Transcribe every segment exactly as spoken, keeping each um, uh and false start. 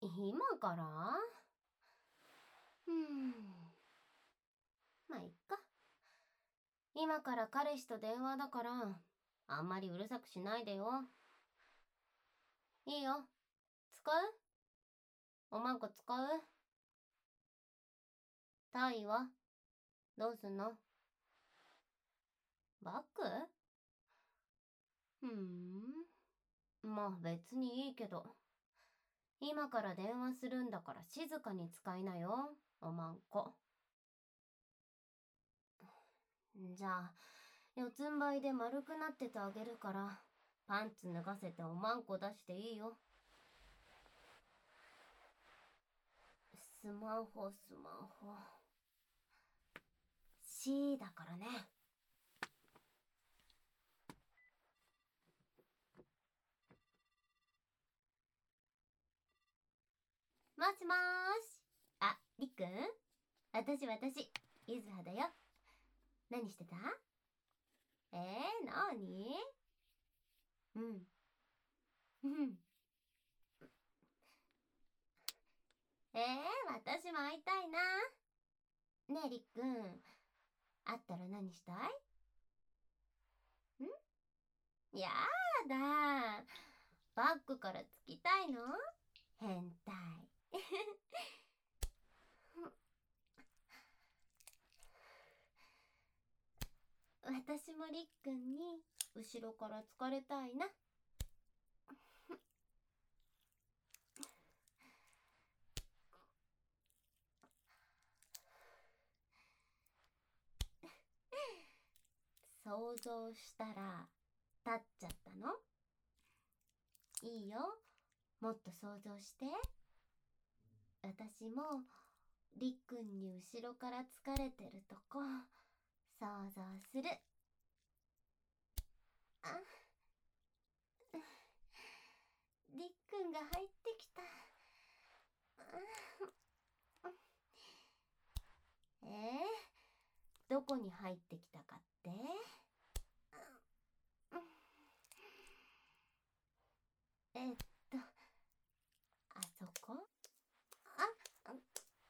今からうーん。まあ、いっか。今から彼氏と電話だから、あんまりうるさくしないでよ。いいよ。使う？おまんこ使う？タイはどうすんの？バッグ？ふーん。まあ別にいいけど。今から電話するんだから静かに使いなよ、おまんこ。じゃあ、四つん這いで丸くなっててあげるから、パンツ脱がせておまんこ出していいよ。スマホ、スマホ。C だからね。もしもーし。あ、りっくん？私、私、ゆずはだよ。何してた？えー、なーに？うん。うん。えー、私も会いたいな。ねえ、りっくん。会ったら何したい？ん？やだ。バッグからつきたいの？変態。私もりっくんに後ろから疲れたいな。想像したら立っちゃったの？いいよ。もっと想像して。私もりっくんに後ろから疲れてるとこ想像する。あ、りっくんが入ってきた。えー、どこに入ってきたかって？えっと、あそこ？あ、ん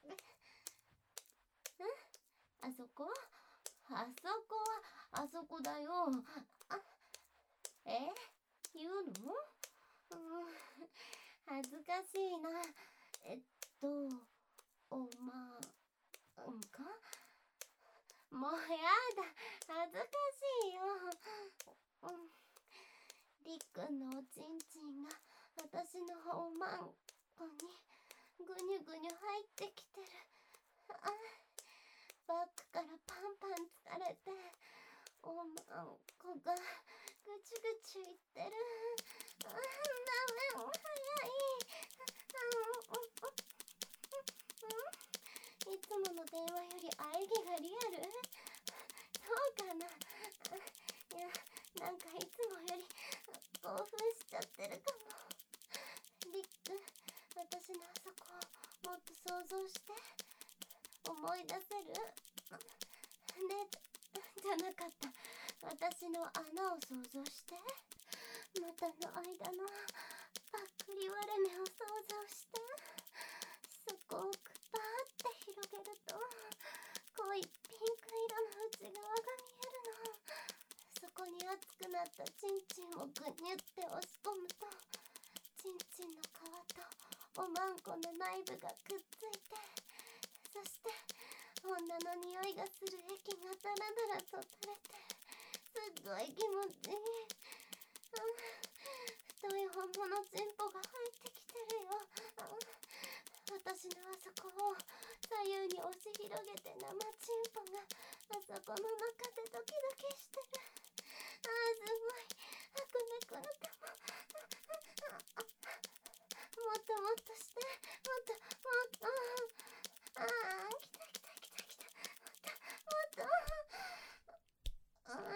あそこ？あそこは、あそこだよ。あ、え？言うの？うん、恥ずかしいな。えっと、おまんか？もうやだ。恥ずかしいよ。うん、りっくんのおちんちんが私のおまんこにぐにゅぐにゅ入ってきてる。あ、バッグからパンパン疲れておまんこがぐちゅぐちゅいってる。あ、ダメ、早い。いつもの電話より喘ぎがリアル？そうかな。いや、なんかいつもより興奮しちゃってるかも。りっくん、私のあそこをもっと想像して思い出せる？ね、じゃなかった。私の穴を想像して。股の間のぱっくり割れ目を想像して。そこをくぱーって広げると濃いピンク色の内側が見えるの。そこに熱くなったチンチンをぐにゅって押し込むと、チンチンの皮とおまんこの内部がくっついて、そして女の匂いがする液がダラダラと垂れて、すっごい気持ちいい。うん、太い本物チンポが入ってきてるよ。うん、私のあそこを左右に押し広げて生チンポがあそこの中でドキドキしてる。あー、すごい。あくめくるかも。もっともっとして。もっともっと。あー、来た来た来た来た。もっともっと。うん、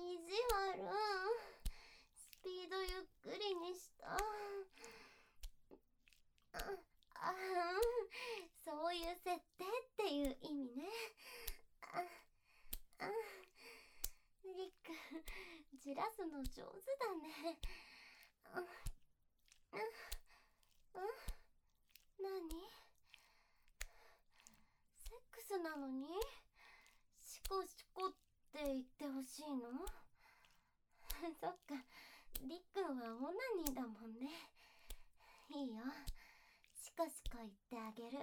意地悪。スピードゆっくりにした。あ、あ、そういう設定っていう意味ね。あ、あ、りっくん、じらすの上手だね。うん、うん、うん。 なのにシコシコって言ってほしいの？そっか、りっくんはオナニーだもんね。いいよ、シコシコ言ってあげる。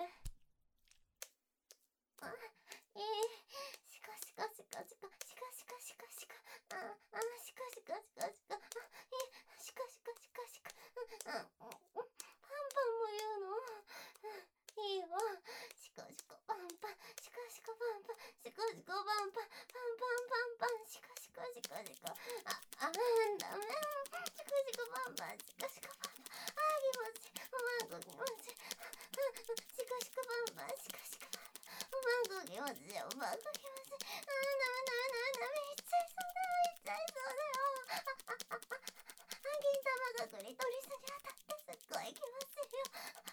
あ、いい。シコシコシコシコシコシコシコシコ。ああ、シコシコシコシコ。あ、いい。シコシコシコシコ。あ、パンパンも言うの？いいよ。シコシコパンパン、シコシコパンパン、シコシコパンパン、パンパンパンパン、シコシコシコシコ。あ、あ、ダメ。シコシコパンパン、シコシコパンパン。あ、気持ちいい。うまく気持ちいい。シコシコパンパン、シコシコパンパン。うまく気持ちいい。うまく気持ちいい。あ、ダメダメダメダメ。いっちゃいそうだよ。いっちゃいそうだよ。あ、あ、あ、あ、銀玉がクリトリスに当たってすっごい気持ちいいよ。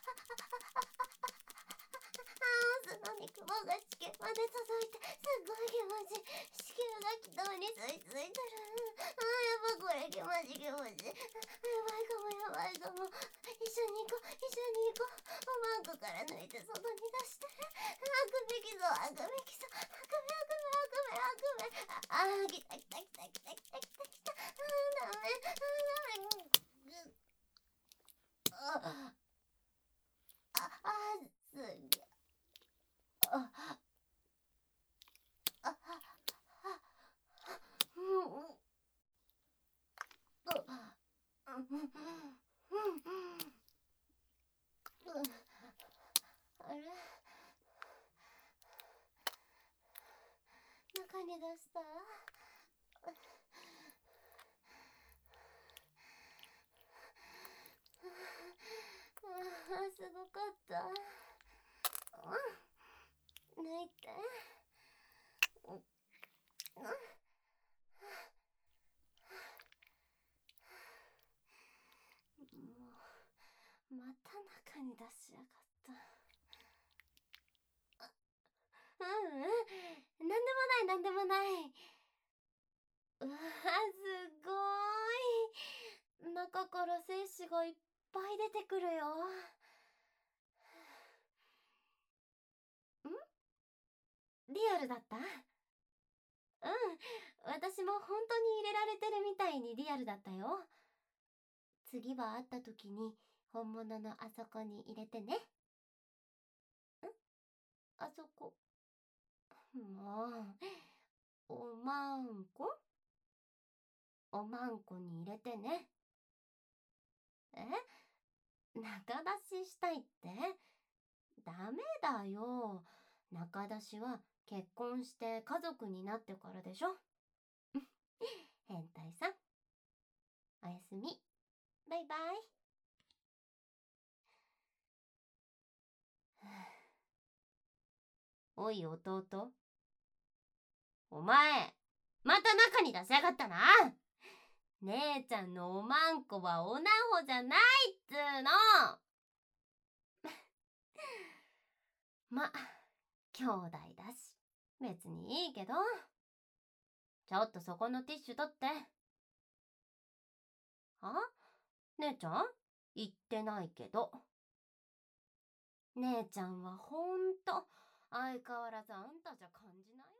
あ、オスの肉棒が地球まで届いてすっごい気持ちいい。地球が軌道に吸い付いてる。あ、やっぱこれ気持ちいい気持ちいい。やばいかもやばいかも。一緒に行こう一緒に行こう。マンコから抜いて外に出して。あくびきそうあくびきそう。あくびあくびあくびあくび。ああ、来た来た来た来た来た来た来た。あ、ダメ。あ、ダメ。ああ、あ、すげえ。あ、あ、あ、うん、うん、あれ、中に出した？あ、すごかった。うん、抜いて。うん、もうまた中に出しやがった。あ、うんうん、なんでもないなんでもない。うわ、すごーい。中から精子がいっぱい出てくるよ。ん？リアルだった？うん、私も本当に入れられてるみたいにリアルだったよ。次は会った時に本物のあそこに入れてね。ん？あそこ。もう、おまんこ？おまんこに入れてね。え？中出ししたいって？ダメだよ。中出しは結婚して家族になってからでしょ。変態さん、おやすみ。バイバイ。おい弟、お前また中に出しやがったな。姉ちゃんのおまんこはおなほじゃないっつーの。ま、兄弟だし別にいいけど。ちょっとそこのティッシュ取って。あ？姉ちゃん？言ってないけど。姉ちゃんはほんと相変わらずあんたじゃ感じない。